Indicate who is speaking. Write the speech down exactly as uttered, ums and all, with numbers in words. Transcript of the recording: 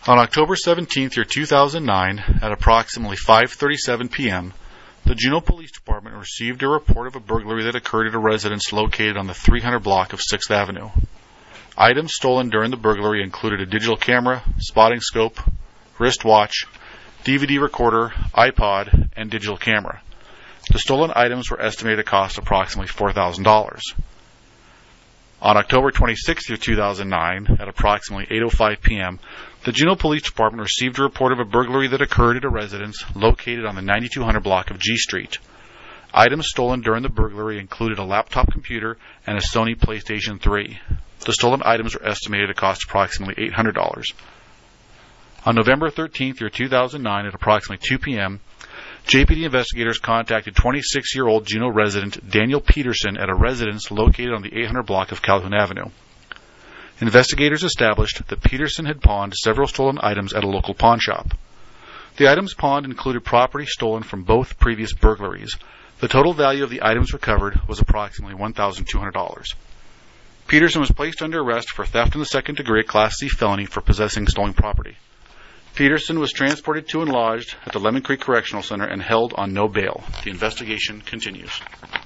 Speaker 1: On October seventeenth, year two thousand nine, at approximately five thirty-seven p.m., the Juneau Police Department received a report of a burglary that occurred at a residence located on the three hundred block of sixth Avenue. Items stolen during the burglary included a digital camera, spotting scope, wristwatch, D V D recorder, iPod, and digital camera. The stolen items were estimated to cost approximately four thousand dollars. On October twenty-sixth, year two thousand nine, at approximately eight oh five p.m., the Juneau Police Department received a report of a burglary that occurred at a residence located on the ninety-two hundred block of G Street. Items stolen during the burglary included a laptop computer and a Sony PlayStation three. The stolen items were estimated to cost approximately eight hundred dollars. On November thirteenth, year two thousand nine, at approximately two p.m., J P D investigators contacted twenty-six-year-old Juneau resident Daniel Peterson at a residence located on the eight hundred block of Calhoun Avenue. Investigators established that Peterson had pawned several stolen items at a local pawn shop. The items pawned included property stolen from both previous burglaries. The total value of the items recovered was approximately one thousand two hundred dollars. Peterson was placed under arrest for theft in the second degree, Class C felony for possessing stolen property. Peterson was transported to and lodged at the Lemon Creek Correctional Center and held on no bail. The investigation continues.